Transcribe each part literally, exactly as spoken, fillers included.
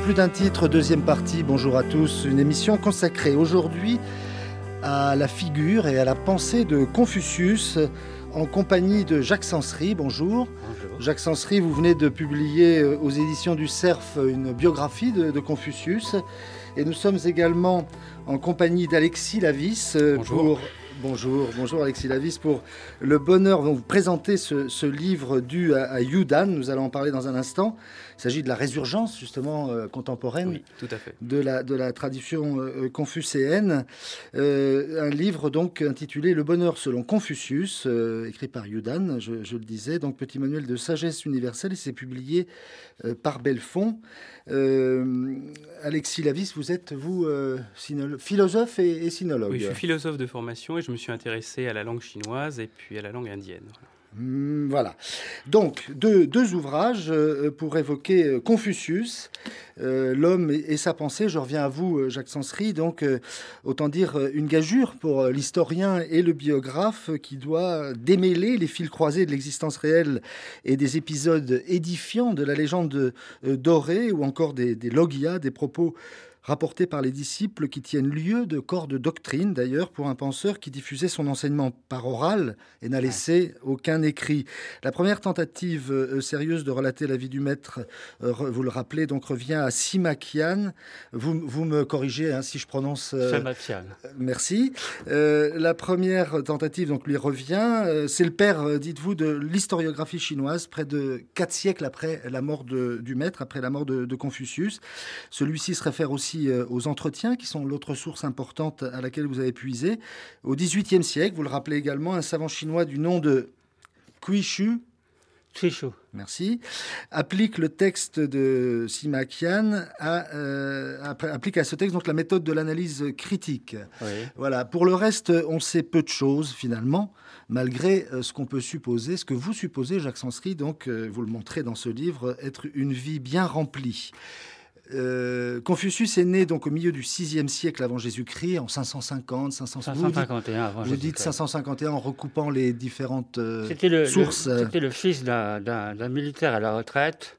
plus d'un titre, deuxième partie, bonjour à tous, une émission consacrée aujourd'hui à la figure et à la pensée de Confucius en compagnie de Jacques Sansery, bonjour. Bonjour. Jacques Sansery, vous venez de publier aux éditions du Cerf une biographie de, de Confucius et nous sommes également en compagnie d'Alexis Lavis bonjour. pour... Bonjour, bonjour Alexis Lavis, pour le bonheur de vous présenter ce, ce livre dû à, à Yu Dan. Nous allons en parler dans un instant. Il s'agit de la résurgence justement euh, contemporaine oui, tout à fait. De, la, de la tradition euh, confucéenne. Euh, un livre donc intitulé Le bonheur selon Confucius, euh, écrit par Yu Dan, je, je le disais, donc petit manuel de sagesse universelle, et c'est publié euh, par Belfond. Euh, Alexis Lavis, vous êtes, vous, euh, sinolo- philosophe et, et sinologue. Oui, je suis philosophe de formation et je me suis intéressé à la langue chinoise et puis à la langue indienne. Voilà. Mmh, voilà. Donc, deux, deux ouvrages euh, pour évoquer euh, Confucius, euh, l'homme et, et sa pensée. Je reviens à vous, euh, Jacques Sansery. Donc, euh, autant dire euh, une gageure pour euh, l'historien et le biographe euh, qui doit démêler les fils croisés de l'existence réelle et des épisodes édifiants de la légende euh, dorée ou encore des, des logias, des propos rapportés par les disciples qui tiennent lieu de corps de doctrine, d'ailleurs, pour un penseur qui diffusait son enseignement par oral et n'a laissé aucun écrit. La première tentative euh, sérieuse de relater la vie du maître, euh, vous le rappelez, donc revient à Sima Qian. Vous, vous me corrigez hein, si je prononce... Euh, Sima Qian. Merci. Euh, la première tentative donc, lui revient. Euh, c'est le père, euh, dites-vous, de l'historiographie chinoise, près de quatre siècles après la mort de, du maître, après la mort de, de Confucius. Celui-ci se réfère aussi aux entretiens, qui sont l'autre source importante à laquelle vous avez puisé. Au dix-huitième siècle, vous le rappelez également, un savant chinois du nom de Cui Shu, merci, applique le texte de Sima Qian, à, euh, applique à ce texte donc la méthode de l'analyse critique. Oui. Voilà. Pour le reste, on sait peu de choses finalement, malgré euh, ce qu'on peut supposer, ce que vous supposez, Jacques Sansery, donc euh, vous le montrez dans ce livre, être une vie bien remplie. Euh, Confucius est né donc au milieu du sixième siècle avant Jésus-Christ, en cinq cent cinquante, cinq cent cinquante. cinq cent cinquante et un avant Vous dites cinq cent cinquante et un en recoupant les différentes euh, c'était le, sources. Le, c'était le fils d'un, d'un, d'un militaire à la retraite,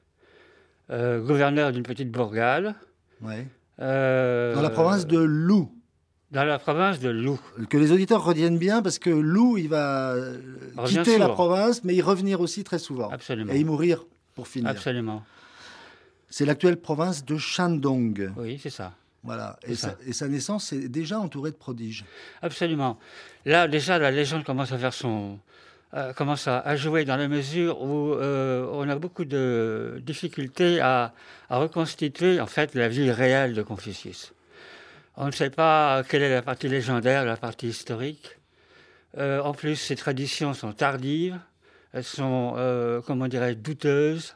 euh, gouverneur d'une petite bourgade. Ouais. Euh, dans la province de Lu. Dans la province de Lu. Que les auditeurs retiennent bien, parce que Lu, il va Revient quitter souvent. la province, mais y revenir aussi très souvent. Absolument. Et y mourir pour finir. Absolument. C'est l'actuelle province de Shandong. Oui, c'est ça. Voilà. C'est et, ça. Sa, et sa naissance est déjà entourée de prodiges. Absolument. Là, déjà, la légende commence à faire son... Euh, commence à, à jouer dans la mesure où euh, on a beaucoup de difficultés à, à reconstituer, en fait, la vie réelle de Confucius. On ne sait pas quelle est la partie légendaire, la partie historique. Euh, en plus, ces traditions sont tardives. Elles sont, euh, comment dirais-je, douteuses.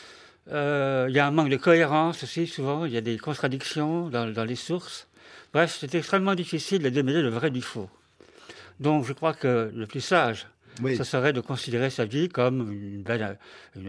Il euh, y a un manque de cohérence aussi, souvent. Il y a des contradictions dans, dans les sources. Bref, c'est extrêmement difficile de démêler le vrai du faux. Donc, je crois que le plus sage, oui. ce serait de considérer sa vie comme une belle, une,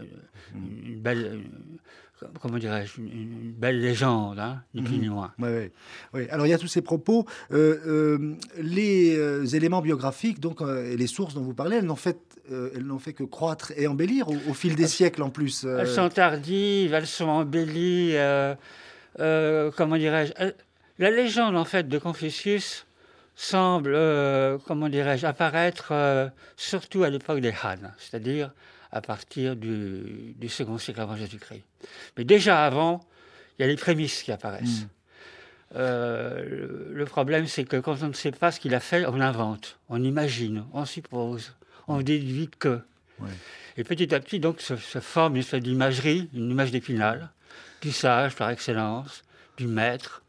une, une belle, une, comment dirais-je, une, une belle légende, hein, ni plus ni moins. Oui, oui. oui. Alors, il y a tous ces propos. Euh, euh, les euh, éléments biographiques, donc, euh, et les sources dont vous parlez, elles n'ont fait Euh, elles n'ont fait que croître et embellir au, au fil des siècles en plus. Euh... Elles sont tardives, elles sont embellies. Euh, euh, comment dirais-je elles... La légende en fait de Confucius semble, euh, comment dirais-je, apparaître euh, surtout à l'époque des Han, c'est-à-dire à partir du, du second siècle avant Jésus-Christ. Mais déjà avant, il y a les prémices qui apparaissent. Mm. Euh, le, le problème, c'est que quand on ne sait pas ce qu'il a fait, on invente, on imagine, on suppose. On déduit que. Ouais. Et petit à petit, donc, se, se forme une espèce d'imagerie, une image d'Épinal, du sage par excellence, du maître.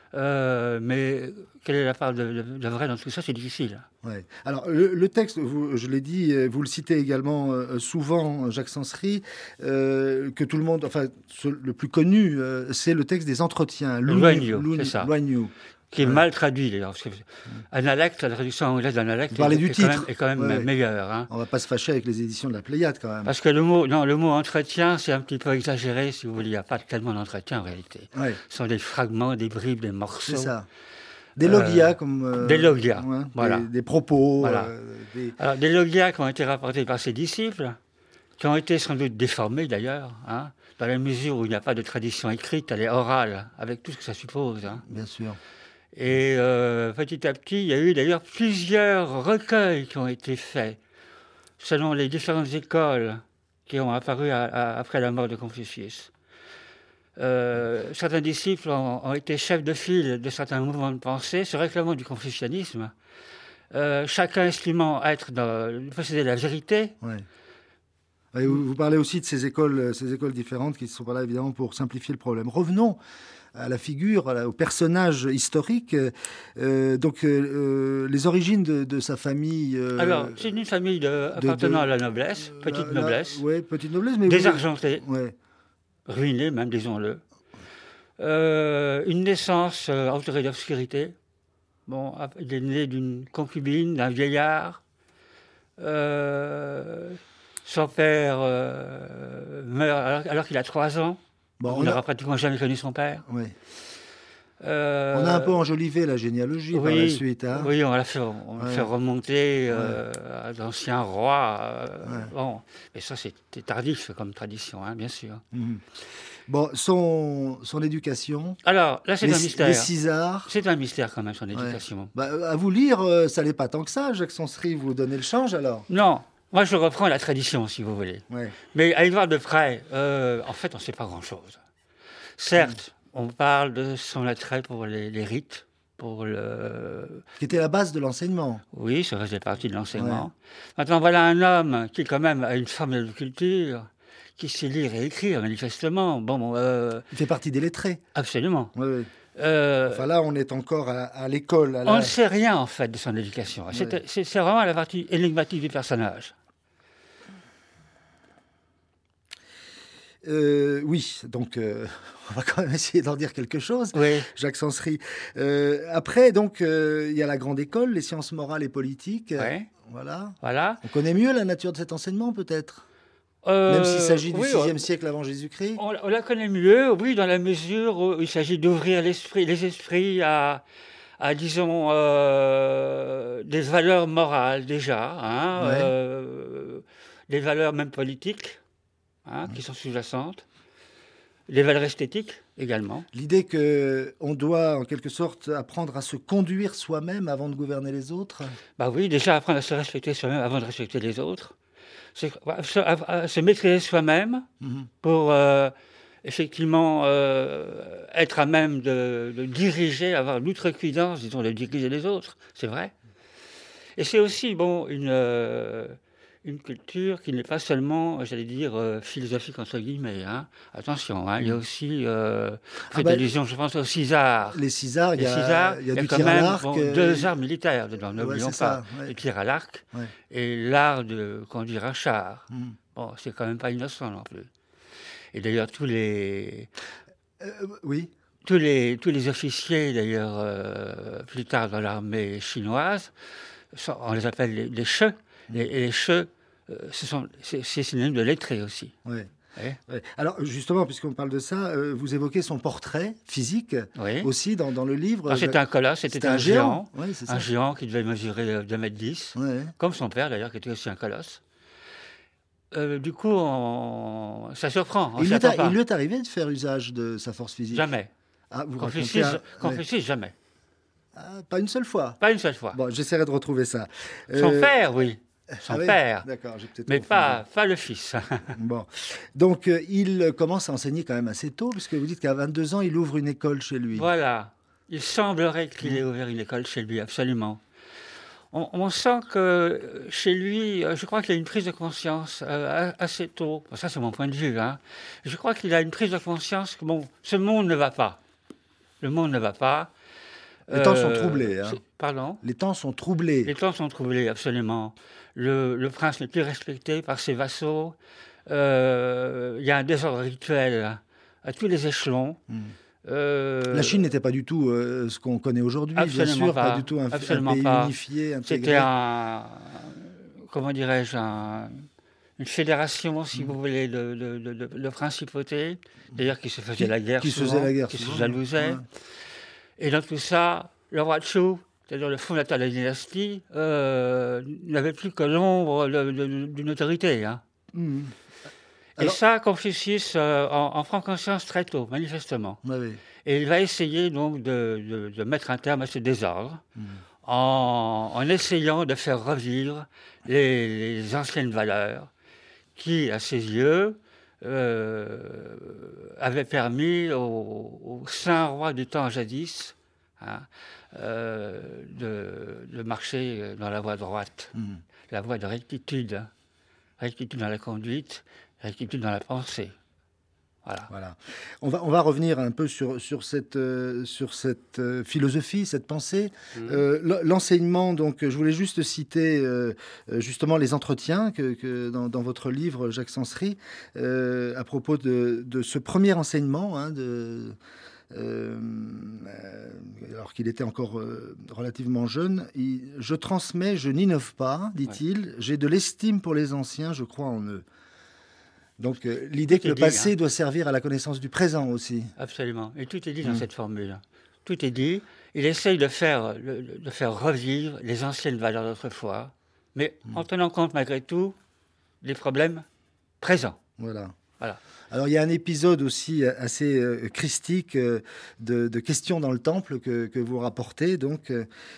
Euh, mais quelle est la part de, de, de vrai dans tout ça? C'est difficile. Ouais. Alors, le, le texte, vous, je l'ai dit, vous le citez également euh, souvent, Jacques Sansery, euh, que tout le monde, enfin, ce, le plus connu, euh, c'est le texte des entretiens. Luan-Yu, c'est ça. Luan-Yu. Qui est ouais. mal traduit, d'ailleurs. Parce que Analecte, la traduction anglaise d'Analect est, du est, titre. Quand même, est quand même ouais. meilleure. Hein. On ne va pas se fâcher avec les éditions de la Pléiade, quand même. Parce que le mot, non, le mot entretien, c'est un petit peu exagéré, si vous voulez. Il n'y a pas tellement d'entretien, en réalité. Ouais. Ce sont des fragments, des bribes, des morceaux. C'est ça. Des logias, euh, comme... Euh, des logias, ouais, voilà. Des, des propos. Voilà. Euh, des... Alors, des logias qui ont été rapportés par ses disciples, qui ont été sans doute déformées d'ailleurs, hein, dans la mesure où il n'y a pas de tradition écrite, elle est orale, avec tout ce que ça suppose. Hein. Bien sûr. Et euh, petit à petit, il y a eu d'ailleurs plusieurs recueils qui ont été faits, selon les différentes écoles qui ont apparu à, à, après la mort de Confucius. Euh, certains disciples ont, ont été chefs de file de certains mouvements de pensée, se réclamant du confucianisme, euh, chacun estimant être dans, posséder la vérité. Ouais. Et vous, vous parlez aussi de ces écoles, ces écoles différentes qui ne sont pas là évidemment pour simplifier le problème. Revenons à la figure, à la, au personnage historique. Euh, donc, euh, les origines de, de sa famille. Euh, Alors, c'est une famille de, appartenant de, de, à la noblesse, petite la, noblesse. Oui, petite noblesse, mais désargentée. Ouais. Ruiné même, disons-le. Euh, une naissance euh, entourée d'obscurité. Bon, il est né d'une concubine, d'un vieillard. Euh, son père euh, meurt alors, alors qu'il a trois ans. Bon, on n'aura a... pratiquement jamais connu son père. Oui. Euh, on a un peu enjolivé la généalogie oui, par la suite. Hein. Oui, on l'a fait, on ouais. fait remonter euh, ouais. à d'anciens rois. Euh, ouais. Bon, mais ça, c'était tardif comme tradition, hein, bien sûr. Mmh. Bon, son, son éducation. Alors, là, c'est les, un mystère. Les Cisards. C'est un mystère, quand même, son éducation. Ouais. Bah, à vous lire, euh, ça n'est pas tant que ça, Jacques Sansery. Vous donnez le change, alors? Non. Moi, je reprends la tradition, si vous voulez. Ouais. Mais à y voir de près, euh, en fait, on ne sait pas grand-chose. Certes, mmh. on parle de son attrait pour les, les rites, pour le... Qui était la base de l'enseignement. Oui, ça faisait partie de l'enseignement. Ouais. Maintenant, voilà un homme qui, quand même, a une forme de culture, qui sait lire et écrire, manifestement. Bon, euh... Il fait partie des lettrés. Absolument. Oui, oui. Euh... Enfin là, on est encore à, à l'école. À la... On ne sait rien, en fait, de son éducation. Ouais. C'est, c'est vraiment la partie énigmatique du personnage. Euh, oui, donc euh, on va quand même essayer d'en dire quelque chose. Oui. Jacques Sansery. Euh, après, donc, euh, il y a la grande école, les sciences morales et politiques. Oui. Voilà. Voilà. On connaît mieux la nature de cet enseignement, peut-être. Euh, Même s'il s'agit du oui, sixième on, siècle avant Jésus-Christ. On, on la connaît mieux, oui, dans la mesure où il s'agit d'ouvrir l'esprit, les esprits à, à disons, euh, des valeurs morales déjà, hein, ouais. euh, des valeurs même politiques, hein, qui sont sous-jacentes, des valeurs esthétiques également. L'idée qu'on doit, en quelque sorte, apprendre à se conduire soi-même avant de gouverner les autres. Bah oui, déjà apprendre à se respecter soi-même avant de respecter les autres. C'est, se, à, se maîtriser soi-même mmh. pour euh, effectivement euh, être à même de, de diriger, avoir l'outrecuidance, disons, de diriger les autres, c'est vrai. Et c'est aussi, bon, une, euh, une culture qui n'est pas seulement, j'allais dire, euh, philosophique, entre guillemets. Hein. Attention, hein, il y a aussi, euh, ah bah, allusion, je pense, aux Cisards. Les Cisards, il y, Cisards, y, y a du quand tir même, à l'arc. Bon, euh... deux arts militaires dedans, n'oublions ouais, pas. Ça, ouais. Le tir à l'arc ouais. et l'art de conduire un char. Mm. Bon, c'est quand même pas innocent non plus. Et d'ailleurs, tous les... Euh, oui. Tous les, tous les officiers, d'ailleurs, euh, plus tard dans l'armée chinoise, sont, on les appelle les, les che. Mm. Et les che, euh, ce sont, c'est, c'est synonyme de lettrés aussi. Oui. Ouais. Ouais. Alors, justement, puisqu'on parle de ça, euh, vous évoquez son portrait physique oui. aussi dans, dans le livre. Alors, c'était un colosse, c'était, c'était un, un géant. géant ouais, c'est un géant qui devait mesurer deux mètres dix, ouais. comme son père d'ailleurs, qui était aussi un colosse. Euh, du coup, on... ça surprend. On il, lui a, il lui est arrivé de faire usage de sa force physique? Jamais. Ah, vous Confucius, à... Confucius ouais. jamais. Ah, pas une seule fois? Pas une seule fois. Bon, j'essaierai de retrouver ça. Son euh... père, oui. Son ah oui, père, d'accord, j'ai peut-être mais pas, pas le fils. Bon, donc euh, il commence à enseigner quand même assez tôt, puisque vous dites qu'à vingt-deux ans, il ouvre une école chez lui. Voilà, il semblerait qu'il mmh. ait ouvert une école chez lui, absolument. On, on sent que chez lui, je crois qu'il a une prise de conscience euh, assez tôt, bon, ça c'est mon point de vue, hein. Je crois qu'il a une prise de conscience que bon, ce monde ne va pas. Le monde ne va pas. Les euh, temps sont troublés. Hein. Pardon ? Les temps sont troublés. Les temps sont troublés, absolument. Le, le prince n'est plus respecté par ses vassaux. Euh, il y a un désordre rituel à tous les échelons. Mmh. Euh, La Chine n'était pas du tout euh, ce qu'on connaît aujourd'hui, bien sûr, pas, pas du tout un, un pays pas. unifié, intégré. C'était un, comment dirais-je, un, une fédération, si mmh. vous voulez, de, de, de, de, de principautés, d'ailleurs qui se faisait qui, la guerre qui souvent, se faisait la guerre qui souvent, se jalousait. Ouais. Et dans tout ça, le roi Zhou, c'est-à-dire le fondateur de la dynastie, euh, n'avait plus que l'ombre de, de, d'une autorité. Hein. Mmh. Et Alors- ça, Confucius euh, en, en prend conscience très tôt, manifestement. Ouais, oui. Et il va essayer donc de, de- de mettre un terme à ce désordre Mmh. en, en essayant de faire revivre les, les anciennes valeurs qui, à ses yeux, euh, avaient permis au, au saint roi du temps jadis hein, euh, de, de marcher dans la voie droite, Mmh. la voie de rectitude, rectitude dans la conduite, rectitude dans la pensée. Voilà. Voilà. On va, on va revenir un peu sur, sur cette, euh, sur cette euh, philosophie, cette pensée. Mmh. Euh, l- l'enseignement, donc, je voulais juste citer euh, euh, justement les entretiens que, que dans, dans votre livre, Jacques Sansery, euh, à propos de, de ce premier enseignement, hein, de, euh, euh, alors qu'il était encore euh, relativement jeune. Il- je transmets, je n'innove pas, dit-il. J'ai de l'estime pour les anciens, je crois en eux. Donc euh, l'idée Tout que est le dit, passé hein. doit servir à la connaissance du présent aussi. Absolument. Et tout est dit dans Mm. cette formule. Tout est dit. Il essaye de faire, le- de faire revivre les anciennes valeurs d'autrefois, mais en tenant compte malgré tout des problèmes présents. Voilà. Voilà. Alors il y a un épisode aussi assez euh, christique euh, de, de questions dans le temple que, que vous rapportez, donc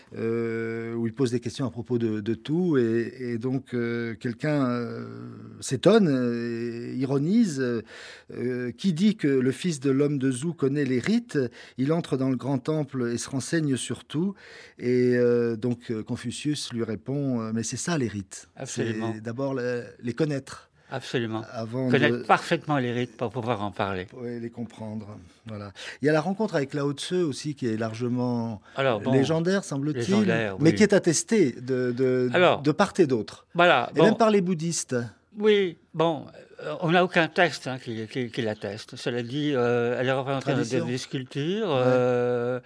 euh, où il pose des questions à propos de, de tout, et, et donc euh, quelqu'un euh, s'étonne, euh, ironise, euh, qui dit que le fils de l'homme de Zou connaît les rites, il entre dans le grand temple et se renseigne sur tout, et euh, donc Confucius lui répond, euh, mais c'est ça les rites, Absolument. c'est d'abord le- les connaître. Absolument. Avant Connaître de parfaitement les rites pour pouvoir en parler. pour les comprendre. Voilà. Il y a la rencontre avec Lao Tzu aussi qui est largement Alors, bon, légendaire, semble-t-il, légendaire, mais oui. qui est attestée de, de, Alors, de part et d'autre. Voilà. Et bon, même par les bouddhistes. Oui, bon, euh, on n'a aucun texte hein, qui, qui, qui l'atteste. Cela dit, euh, elle est représentée dans Tradition. des, des sculptures. euh,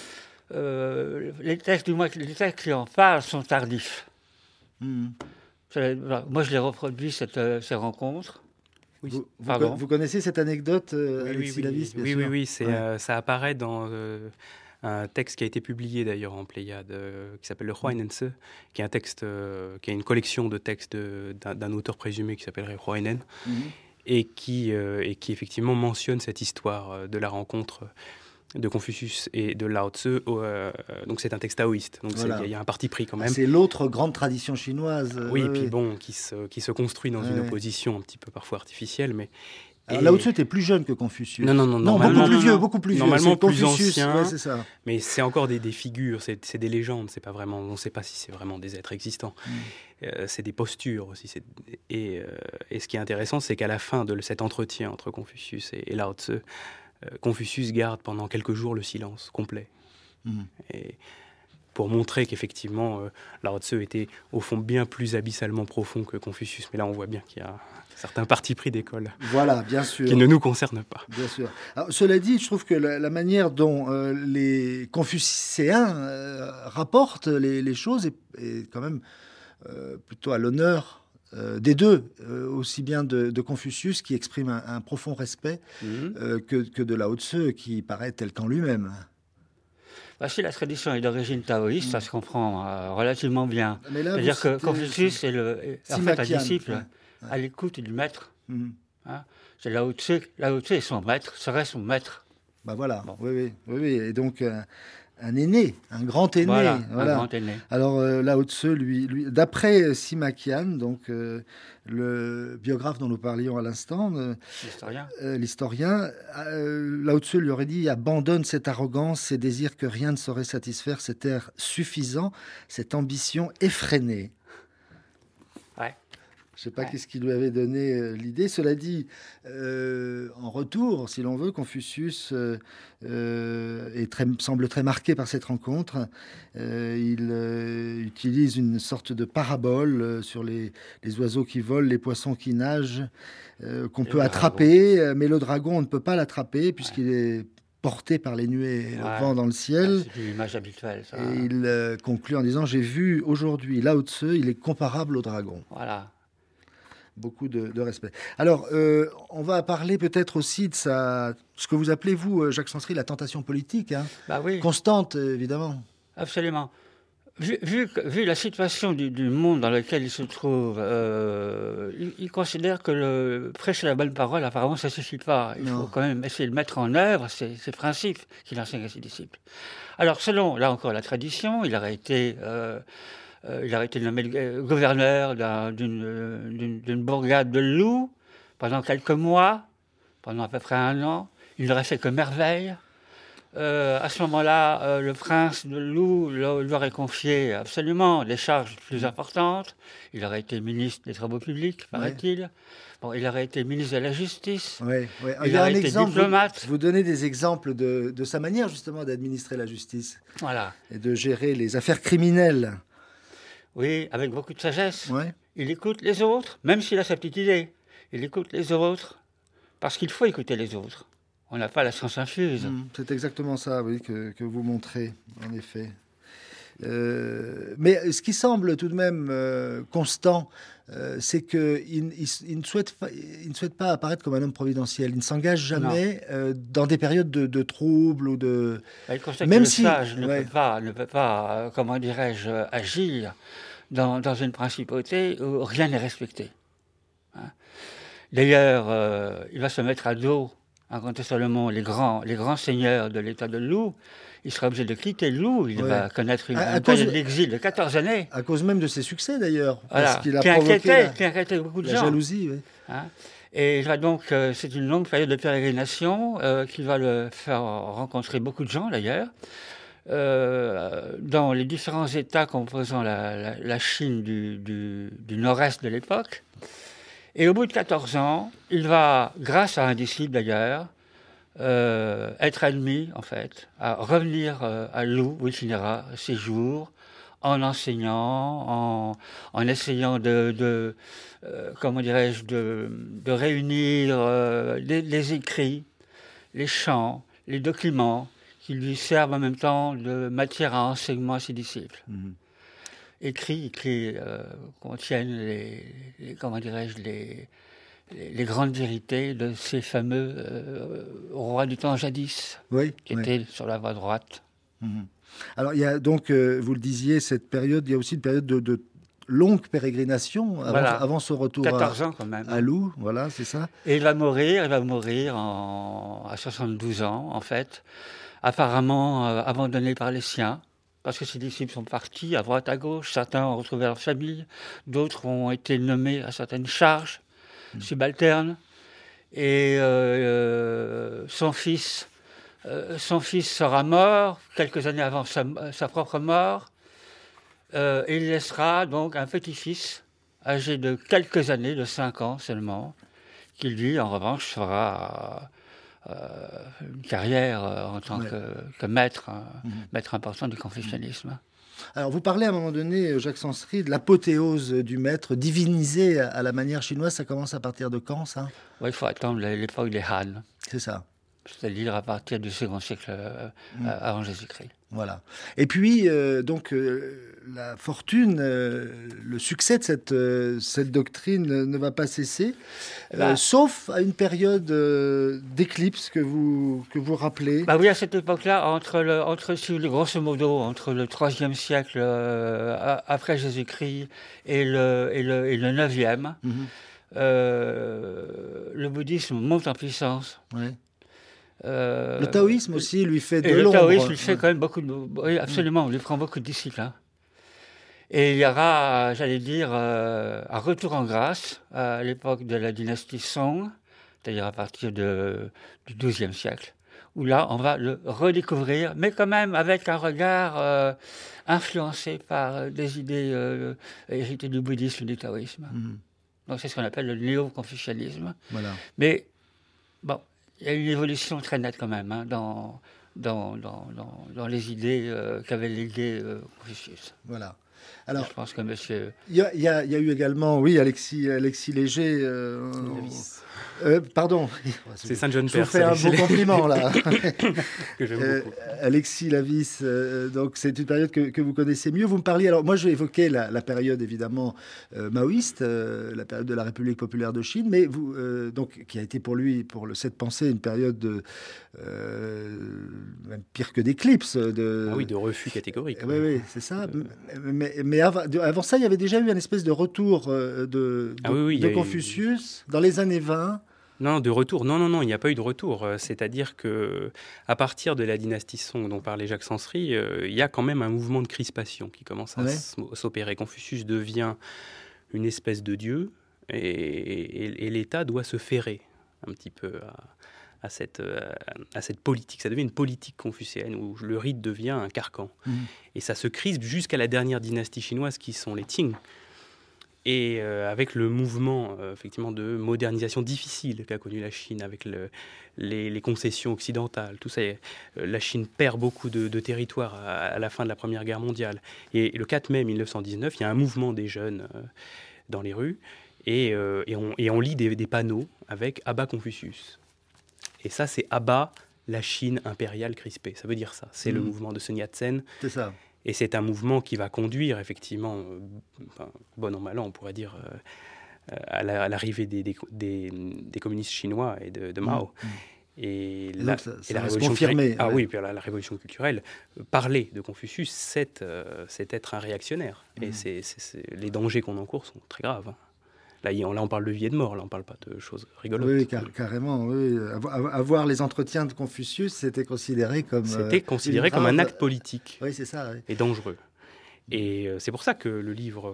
euh, les textes, du moins, les textes qui en parlent sont tardifs. Hmm. Cela- voilà, moi, je les reproduis, cette, euh, ces rencontres. Oui, Vous, vous, Pardon. co- vous connaissez cette anecdote, euh, oui, oui, Alexis oui, Lavis, bien oui, sûr. oui, oui, c'est, Ouais. euh, ça apparaît dans euh, un texte qui a été publié d'ailleurs en Pléiade, euh, qui s'appelle le Huainense, qui est un texte, euh, qui est une collection de textes de- d'un, d'un auteur présumé qui s'appellerait Huainen, Mhm. et qui, euh, et qui effectivement mentionne cette histoire euh, de la rencontre de Confucius et de Lao Tzu. Euh, donc c'est un texte taoïste, donc c'est- il Voilà. y, a un parti pris quand Ah, même. c'est l'autre grande tradition chinoise. euh, Oui, ouais, et puis ouais. bon, qui se, qui se construit dans Ouais, une ouais. opposition un petit peu parfois artificielle, mais... Alors, et- Lao Tzu était plus jeune que Confucius. Non, non, non, Non, normalement- beaucoup plus non, vieux, non. beaucoup plus vieux. Normalement C'est plus Confucius, ancien. ouais, c'est ça. Mais c'est encore des, des figures, c'est, c'est des légendes, c'est pas vraiment, on ne sait pas si c'est vraiment des êtres existants. Mm. Euh, c'est des postures aussi. C'est, et, euh, et ce qui est intéressant, c'est qu'à la fin de cet entretien entre Confucius et, et Lao Tzu, euh, Confucius garde pendant quelques jours le silence complet. Mm. Et pour montrer qu'effectivement, euh, Lao Tzu était au fond bien plus abyssalement profond que Confucius. Mais là, on voit bien qu'il y a certains partis pris d'école Voilà, bien sûr. qui ne nous concernent pas. Bien sûr. Alors, cela dit, je trouve que la, la manière dont euh, les confucéens euh, rapportent les, les choses est, est quand même euh, plutôt à l'honneur euh, des deux, euh, aussi bien de, de Confucius qui exprime un, un profond respect Mhm. euh, que, que de Lao Tzu qui paraît tel qu'en lui-même. Bah, si la tradition est d'origine taoïste, Mm. ça se comprend euh, relativement bien. Mais là, C'est-à-dire vous que citez- Confucius est, le, est en fait un Sima Qian, disciple ouais. à l'écoute du maître. Mhm. C'est Lao Tzu. Lao Tzu est son maître, serait son maître. Bah voilà, Bon. oui, oui, oui, oui. Et donc un, un aîné, un grand aîné. Voilà, voilà. un grand aîné. Alors euh, Lao Tzu, lui, lui d'après euh, Sima Qian, donc euh, le biographe dont nous parlions à l'instant, euh, L'historien. euh, l'historien, euh, Lao Tzu lui aurait dit: abandonne cette arrogance, ces désirs que rien ne saurait satisfaire, cet air suffisant, cette ambition effrénée. Ouais. Je ne sais pas Ouais. qu'est-ce qui lui avait donné euh, l'idée. Cela dit, euh, en retour, si l'on veut, Confucius euh, euh, est très, semble très marqué par cette rencontre. Euh, il euh, utilise une sorte de parabole euh, sur les, les oiseaux qui volent, les poissons qui nagent, euh, qu'on Et peut le attraper, euh, mais le dragon, on ne peut pas l'attraper puisqu'il est porté par les nuées et le Ouais. vent dans le ciel. C'est une image habituelle, ça. Et il euh, conclut en disant: j'ai vu aujourd'hui Lao Tzu, il est comparable au dragon. Voilà. Beaucoup de, de respect. Alors, euh, on va parler peut-être aussi de sa, ce que vous appelez, vous, euh, Jacques Sansery, la tentation politique, hein, Bah oui, constante, euh, évidemment. absolument. vu, vu, vu la situation du, du monde dans lequel il se trouve, euh, il, il considère que le prêcher la bonne parole, apparemment, ça ne suffit pas. Il non. faut quand même essayer de mettre en œuvre ces, ces principes qu'il enseigne à ses disciples. Alors, selon, là encore, la tradition, il aurait été, euh, euh, il aurait été nommé gouverneur d'un, d'une, d'une, d'une bourgade de loups pendant quelques mois, pendant à peu près un an. Il n'aurait fait que merveille. Euh, à ce moment-là, euh, le prince de Loup lui aurait confié absolument des charges plus importantes. Il aurait été ministre des Travaux publics, paraît-il. Ouais. Bon, il aurait été ministre de la Justice. Ouais, ouais. Il, il y a aurait un été exemple, diplomate. Vous, vous donnez des exemples de, de sa manière, justement, d'administrer la justice. Voilà. Et de gérer les affaires criminelles. Oui, avec beaucoup de sagesse. Ouais. Il écoute les autres, même s'il a sa petite idée. Il écoute les autres, parce qu'il faut écouter les autres. On n'a pas la science infuse. Mmh, c'est exactement ça, oui, que, que vous montrez, en effet. Euh, mais ce qui semble tout de même euh, constant, euh, c'est qu'il il, il ne, souhaite, il ne souhaite pas apparaître comme un homme providentiel. Il ne s'engage jamais euh, dans des périodes de, de troubles ou de... Il constate même que si, le sage ne, ouais. peut pas, ne peut pas, euh, comment dirais-je, agir dans, dans une principauté où rien n'est respecté. Hein. D'ailleurs, euh, il va se mettre à dos incontestablement les grands, les grands seigneurs de l'état de Loup. Il sera obligé de quitter Loup. Il ouais. va connaître une, à, une période d'exil de quatorze années. À cause même de ses succès, d'ailleurs. Voilà. Parce qu'il a qui, provoqué inquiétait, la, qui inquiétait beaucoup de la gens. jalousie, oui. Hein. Et il va donc, euh, c'est une longue période de pérégrination euh, qui va le faire rencontrer beaucoup de gens, d'ailleurs. Euh, dans les différents États composant la, la, la Chine du, du, du nord-est de l'époque. Et au bout de quatorze ans, il va, grâce à un disciple d'ailleurs, euh, être admis, en fait, à revenir euh, à Loup, où il finira ses jours, en enseignant, en, en essayant de, de euh, comment dirais-je, de, de réunir euh, les, les écrits, les chants, les documents, qui lui servent en même temps de matière à enseignement à ses disciples. Mmh. Écrits qui euh, contiennent les, les, comment dirais-je, les, les, les grandes vérités de ces fameux euh, rois du temps jadis, oui, qui oui. étaient sur la voie droite. Mmh. Alors, il y a donc, euh, vous le disiez, cette période, il y a aussi une période de, de longue pérégrination avant, voilà. avant son retour quatorze à, ans quand même. à Loup, voilà, c'est ça. Et il va mourir, il va mourir en, à soixante-douze ans, en fait, apparemment euh, abandonné par les siens. Parce que ses disciples sont partis à droite, à gauche. Certains ont retrouvé leur famille. D'autres ont été nommés à certaines charges mmh. subalternes. Et euh, son fils, euh, son fils sera mort quelques années avant sa, sa propre mort. Euh, et il laissera donc un petit-fils âgé de quelques années, de cinq ans seulement, qui lui, en revanche, fera... Euh, une carrière euh, en tant ouais. que, que maître, hein, mmh. maître important du confucianisme. Alors, vous parlez à un moment donné, Jacques Sansery, de l'apothéose du maître, divinisé à la manière chinoise. Ça commence à partir de quand, ça ? Oui, il faut attendre l'époque des Han. C'est ça. C'est-à-dire à partir du second siècle euh, mmh. avant Jésus-Christ. Voilà. Et puis, euh, donc, euh, la fortune, euh, le succès de cette, euh, cette doctrine ne va pas cesser, euh, bah, sauf à une période euh, d'éclipse que vous, que vous rappelez. Bah oui, à cette époque-là, entre, le, entre grosso modo, entre le troisième siècle euh, après Jésus-Christ et le, et le, et le neuvième, mmh. euh, le bouddhisme monte en puissance. Ouais. Euh, le taoïsme aussi lui fait de et l'ombre. Le taoïsme lui fait ouais. quand même beaucoup de... Oui, absolument, on lui prend beaucoup de disciples. Hein. Et il y aura, j'allais dire, euh, un retour en grâce à l'époque de la dynastie Song, c'est-à-dire à partir de, du douzième siècle, où là, on va le redécouvrir, mais quand même avec un regard euh, influencé par des idées euh, héritées du bouddhisme et du taoïsme. Mm. Donc c'est ce qu'on appelle le néo-confucianisme. Voilà. Mais, bon... Il y a une évolution très nette quand même hein, dans, dans, dans, dans, dans les idées euh, qu'avait léguées euh, Confucius. Voilà. Alors, je pense que monsieur... Il y, y, y a eu également, oui, Alexis, Alexis Léger... Euh, euh, pardon. C'est Saint-Jean-Père. Je vous fais un beau compliment, là. que j'aime euh, beaucoup. Alexis Lavis, euh, donc c'est une période que, que vous connaissez mieux. Vous me parliez... Alors, moi, j'ai évoqué la, la période, évidemment, euh, maoïste, euh, la période de la République populaire de Chine, mais vous, euh, donc, qui a été pour lui, pour le cette pensée, une période de... Euh, même pire que d'éclipse. De... Ah oui, de refus catégorique. Oui, oui, c'est ça. Euh... Mais, mais avant, avant ça, il y avait déjà eu un espèce de retour de, de, ah oui, oui, de Confucius eu... dans les années vingt. Non, de retour. Non, non, non, il n'y a pas eu de retour. C'est-à-dire que, à partir de la dynastie Song dont parlait Jacques Sansery, euh, il y a quand même un mouvement de crispation qui commence à ouais. s'opérer. Confucius devient une espèce de dieu et, et, et l'État doit se ferrer un petit peu à, à, cette, à cette politique. Ça devient une politique confucéenne où le rite devient un carcan. Mmh. Et ça se crispe jusqu'à la dernière dynastie chinoise qui sont les Qing. Et euh, avec le mouvement euh, effectivement de modernisation difficile qu'a connu la Chine, avec le, les, les concessions occidentales, tout ça, euh, la Chine perd beaucoup de, de territoire à, à la fin de la Première Guerre mondiale. Et, et le quatre mai mille neuf cent dix-neuf, il y a un mouvement des jeunes euh, dans les rues, et, euh, et, on, et on lit des, des panneaux avec « Abat Confucius ». Et ça, c'est « Abat la Chine impériale crispée ». Ça veut dire ça. C'est mmh. le mouvement de Sun Yat-sen. C'est ça. Et c'est un mouvement qui va conduire, effectivement, euh, ben, bon an, mal an, on pourrait dire, euh, à, la, à l'arrivée des, des, des, des communistes chinois et de, de Mao. Mmh. Et, et, la, ça, ça et la révolution confirmé, ah ouais. oui, puis la, la révolution culturelle, euh, parler de Confucius, c'est, euh, c'est être un réactionnaire. Mmh. Et c'est, c'est, c'est, les dangers qu'on encourt sont très graves. Hein. Là, là, on parle de vie et de mort, là, on ne parle pas de choses rigolotes. Oui, car, carrément. Oui. Avoir les entretiens de Confucius, c'était considéré comme... C'était considéré comme un acte politique. Oui, c'est ça. Oui. Et dangereux. Et euh, c'est pour ça que le livre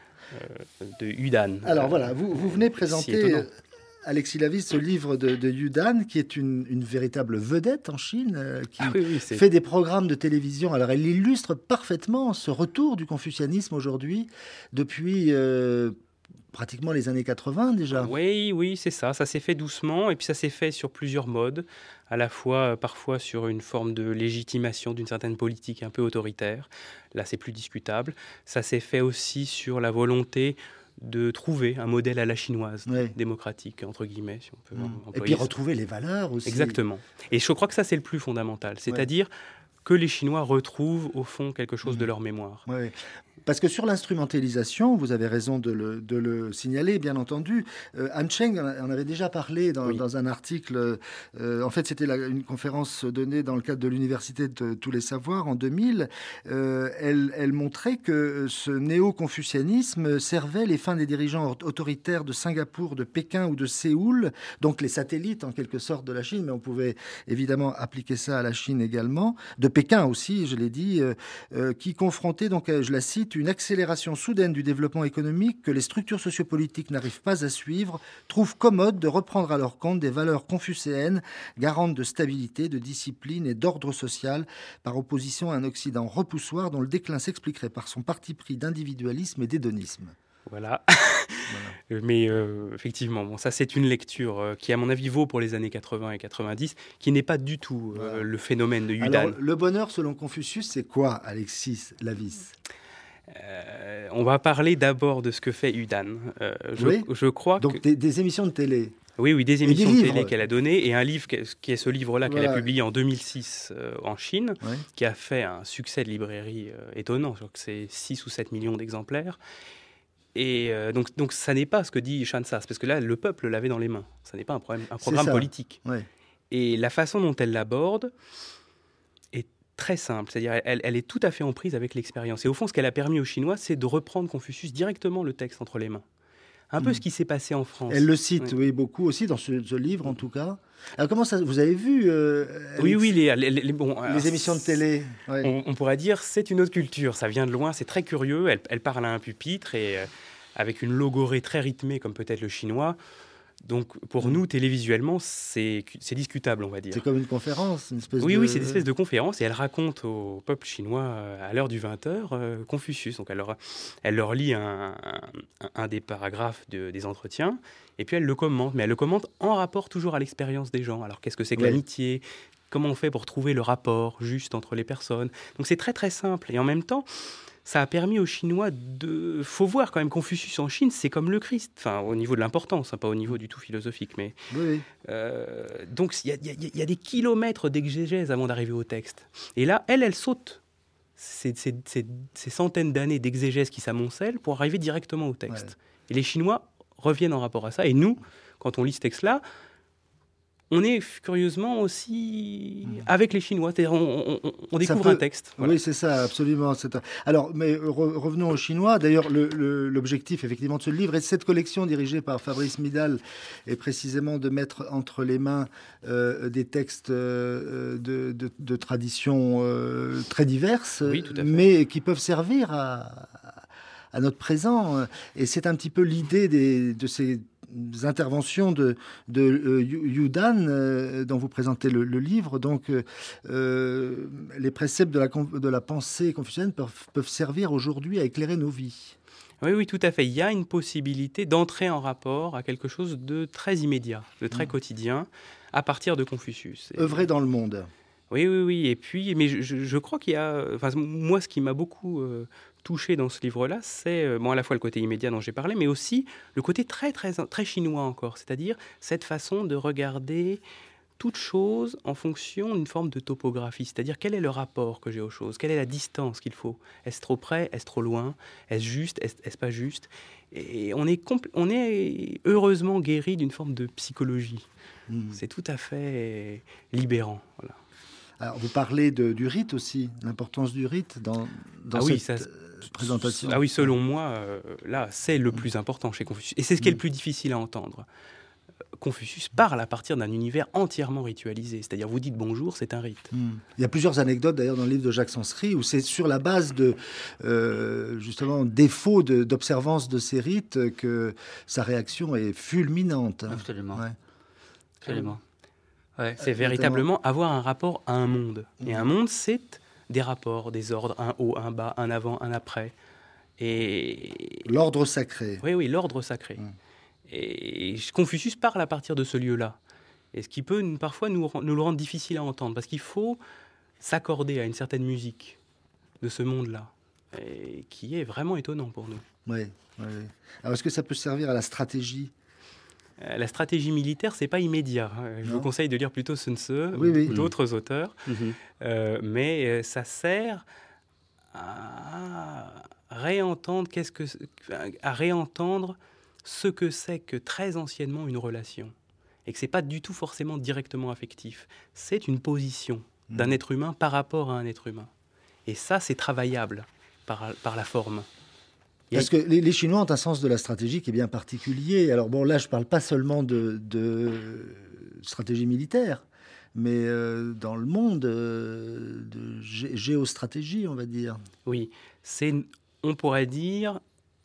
euh, de Yudan... Alors euh, voilà, vous, vous venez présenter, si Alexis Lavis, ce livre de, de Yudan, qui est une, une véritable vedette en Chine, euh, qui ah oui, oui, c'est... fait des programmes de télévision. Alors elle illustre parfaitement ce retour du confucianisme aujourd'hui, depuis... Euh, pratiquement les années quatre-vingts déjà. Oui, oui, c'est ça. Ça s'est fait doucement et puis ça s'est fait sur plusieurs modes, à la fois parfois sur une forme de légitimation d'une certaine politique un peu autoritaire. Là, c'est plus discutable. Ça s'est fait aussi sur la volonté de trouver un modèle à la chinoise, oui. démocratique, entre guillemets, si on peut mmh. employer Et puis ça. retrouver les valeurs aussi. Exactement. Et je crois que ça, c'est le plus fondamental. C'est-à-dire ouais. que les Chinois retrouvent, au fond, quelque chose mmh. de leur mémoire. Oui. Parce que sur l'instrumentalisation, vous avez raison de le, de le signaler, bien entendu. Euh, Han Cheng en avait déjà parlé dans, oui. dans un article. Euh, en fait, c'était la, une conférence donnée dans le cadre de l'Université de tous les savoirs en deux mille. Euh, elle, elle montrait que ce néo-confucianisme servait les fins des dirigeants autoritaires de Singapour, de Pékin ou de Séoul, donc les satellites en quelque sorte de la Chine, mais on pouvait évidemment appliquer ça à la Chine également, de Pékin aussi, je l'ai dit, euh, euh, qui confrontait, donc je la cite, une accélération soudaine du développement économique que les structures sociopolitiques n'arrivent pas à suivre, trouvent commode de reprendre à leur compte des valeurs confucéennes, garantes de stabilité, de discipline et d'ordre social, par opposition à un Occident repoussoir dont le déclin s'expliquerait par son parti pris d'individualisme et d'hédonisme. Voilà. voilà. Mais euh, effectivement, bon, ça c'est une lecture euh, qui, à mon avis, vaut pour les années quatre-vingts et quatre-vingt-dix, qui n'est pas du tout euh, voilà. le phénomène de Yudan. Alors, le bonheur, selon Confucius, c'est quoi, Alexis Lavis ? Euh, on va parler d'abord de ce que fait Yudan. Euh, je, oui. je crois Donc que... des, des émissions de télé. Oui, oui, des émissions des de télé qu'elle a données et un livre qui est ce livre-là voilà. qu'elle a publié en deux mille six euh, en Chine, oui. qui a fait un succès de librairie euh, étonnant. Je crois que c'est six ou sept millions d'exemplaires. Et euh, donc, donc, ça n'est pas ce que dit Chan Sas, parce que là, le peuple l'avait dans les mains. Ça n'est pas un, problème, un programme politique. Oui. Et la façon dont elle l'aborde est très simple, c'est-à-dire elle, elle est tout à fait en prise avec l'expérience. Et au fond, ce qu'elle a permis aux Chinois, c'est de reprendre Confucius directement le texte entre les mains. Un mmh. peu ce qui s'est passé en France. Elle le cite, oui, oui beaucoup aussi, dans ce, ce livre en tout cas. Alors comment ça, vous avez vu euh, Oui, oui, les, les, les, bon, les alors, émissions de télé. Ouais. On, on pourrait dire c'est une autre culture, ça vient de loin, c'est très curieux. Elle, elle parle à un pupitre et euh, avec une logorée très rythmée comme peut-être le chinois. Donc pour mmh. nous, télévisuellement, c'est, c'est discutable, on va dire. C'est comme une conférence, une espèce oui, de... Oui, c'est une espèce de conférence et elle raconte au peuple chinois euh, à l'heure du vingt heures euh, Confucius. Donc elle leur, elle leur lit un, un, un des paragraphes de, des entretiens et puis elle le commente, mais elle le commente en rapport toujours à l'expérience des gens. Alors qu'est-ce que c'est que oui. l'amitié ? Comment on fait pour trouver le rapport juste entre les personnes ? Donc c'est très très simple et en même temps, ça a permis aux Chinois de... faut voir quand même, Confucius en Chine, c'est comme le Christ, enfin au niveau de l'importance, hein, pas au niveau du tout philosophique, mais... Oui, oui. Euh, donc il y, y, y a des kilomètres d'exégèse avant d'arriver au texte. Et là, elle, elle saute ces, ces, ces, ces centaines d'années d'exégèse qui s'amoncellent pour arriver directement au texte. Ouais. Et les Chinois reviennent en rapport à ça. Et nous, quand on lit ce texte-là, on est curieusement aussi avec les Chinois, c'est-à-dire on, on, on découvre peut... un texte. Voilà. Oui, c'est ça, absolument. C'est un... Alors, mais re- revenons aux Chinois. D'ailleurs, le, le, l'objectif, effectivement, de ce livre et de cette collection dirigée par Fabrice Midal est précisément de mettre entre les mains euh, des textes euh, de, de, de traditions euh, très diverses, oui, tout à fait. Mais qui peuvent servir à, à notre présent. Et c'est un petit peu l'idée des, de ces interventions de, de euh, Yu Dan, euh, dont vous présentez le, le livre. Donc, euh, les préceptes de la, de la pensée confucienne peuvent, peuvent servir aujourd'hui à éclairer nos vies. Oui, oui, tout à fait. Il y a une possibilité d'entrer en rapport à quelque chose de très immédiat, de très mmh. quotidien, à partir de Confucius. Et... œuvrer dans le monde. Oui, oui, oui. Et puis, mais je, je crois qu'il y a... Enfin, moi, ce qui m'a beaucoup euh, touché dans ce livre-là, c'est euh, bon, à la fois le côté immédiat dont j'ai parlé, mais aussi le côté très, très, très chinois encore. C'est-à-dire cette façon de regarder toute chose en fonction d'une forme de topographie. C'est-à-dire quel est le rapport que j'ai aux choses, quelle est la distance qu'il faut. Est-ce trop près, est-ce trop loin, est-ce juste, est-ce, est-ce pas juste. Et on est, compl- on est heureusement guéri d'une forme de psychologie. Mmh. C'est tout à fait libérant, voilà. Alors, vous parlez de, du rite aussi, l'importance du rite dans, dans ah oui, cette ça, présentation. Ah oui, selon moi, euh, là, c'est le plus important chez Confucius. Et c'est ce qui est le plus difficile à entendre. Confucius parle à partir d'un univers entièrement ritualisé. C'est-à-dire, vous dites bonjour, c'est un rite. Mmh. Il y a plusieurs anecdotes, d'ailleurs, dans le livre de Jacques Sansery, où c'est sur la base de, euh, justement, défauts de, d'observance de ces rites que sa réaction est fulminante. Absolument. Ouais. Absolument. Ouais, c'est véritablement avoir un rapport à un monde. Mmh. Et un monde, c'est des rapports, des ordres, un haut, un bas, un avant, un après. Et... l'ordre sacré. Oui, oui, l'ordre sacré. Mmh. Et Confucius parle à partir de ce lieu-là. Et ce qui peut parfois nous, nous le rendre difficile à entendre, parce qu'il faut s'accorder à une certaine musique de ce monde-là, et qui est vraiment étonnant pour nous. Oui, oui. Alors, est-ce que ça peut servir à la stratégie ? La stratégie militaire, c'est pas immédiat. Je non. vous conseille de lire plutôt Sun Tzu oui, ou oui. d'autres mmh. auteurs. Mmh. Euh, mais ça sert à réentendre, qu'est-ce que, à réentendre ce que c'est que très anciennement une relation. Et que c'est pas du tout forcément directement affectif. C'est une position mmh. d'un être humain par rapport à un être humain. Et ça, c'est travaillable par, par la forme. Parce que les, les Chinois ont un sens de la stratégie qui est bien particulier. Alors bon, là, je ne parle pas seulement de, de stratégie militaire, mais euh, dans le monde euh, de gé- géostratégie, on va dire. Oui, c'est, on pourrait dire,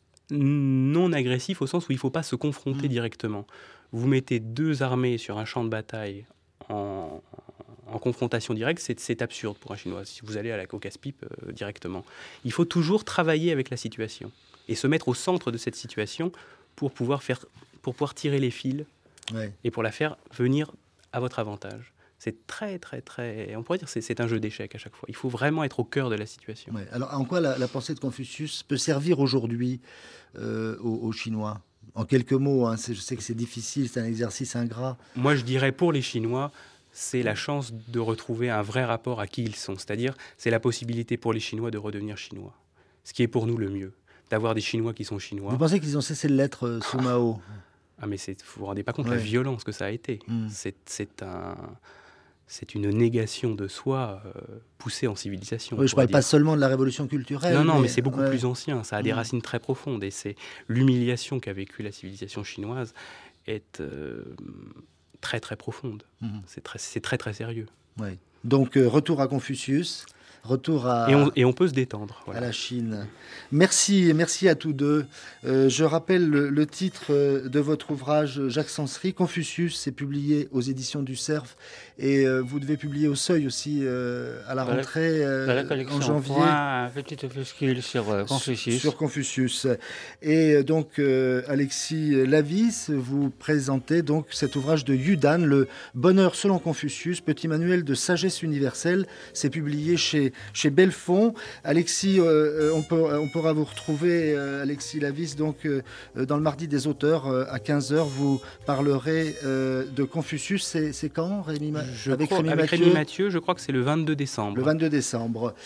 non agressif au sens où il ne faut pas se confronter mmh. directement. Vous mettez deux armées sur un champ de bataille en, en confrontation directe, c'est, c'est absurde pour un Chinois, si vous allez à la Caucase-Pipe euh, directement. Il faut toujours travailler avec la situation et se mettre au centre de cette situation pour pouvoir, faire, pour pouvoir tirer les fils ouais. et pour la faire venir à votre avantage. C'est très, très, très... On pourrait dire que c'est, c'est un jeu d'échecs à chaque fois. Il faut vraiment être au cœur de la situation. Ouais. Alors, en quoi la, la pensée de Confucius peut servir aujourd'hui euh, aux, aux Chinois ? En quelques mots, hein, c'est, je sais que c'est difficile, c'est un exercice ingrat. Moi, je dirais pour les Chinois, c'est la chance de retrouver un vrai rapport à qui ils sont. C'est-à-dire, c'est la possibilité pour les Chinois de redevenir Chinois. Ce qui est pour nous le mieux. D'avoir des Chinois qui sont Chinois. Vous pensez qu'ils ont cessé de l'être euh, sous Mao ? Ah, mais c'est, vous vous rendez pas compte de ouais. la violence que ça a été. Mmh. C'est, c'est, un, c'est une négation de soi euh, poussée en civilisation. Oui, je ne parle dire. pas seulement de la révolution culturelle. Non, non, mais, mais c'est beaucoup ouais. plus ancien. Ça a des mmh. racines très profondes. Et c'est l'humiliation qu'a vécue la civilisation chinoise est euh, très, très profonde. Mmh. C'est, très, c'est très, très sérieux. Ouais. Donc, euh, retour à Confucius. Retour à, et, on, et on peut se détendre. Voilà. À la Chine. Merci, merci à tous deux. Euh, je rappelle le, le titre de votre ouvrage, Jacques Sansery, Confucius, c'est publié aux éditions du Cerf. Et euh, vous devez publier au Seuil aussi euh, à la dans rentrée euh, dans la collection en janvier. Point, un petit opuscule sur euh, Confucius. Sur Confucius. Et donc, euh, Alexis Lavis, vous présentez donc cet ouvrage de Yu Dan, Le bonheur selon Confucius, petit manuel de sagesse universelle. C'est publié chez chez, chez Belfond. Alexis, euh, on, peut, on pourra vous retrouver, euh, Alexis Lavis, donc euh, dans le Mardi des auteurs, euh, à quinze heures, vous parlerez euh, de Confucius. C'est, c'est quand, Rémi, Ma- je avec, crois, Rémi, avec Mathieu Rémi Mathieu, je crois que c'est le vingt-deux décembre. Le vingt-deux décembre.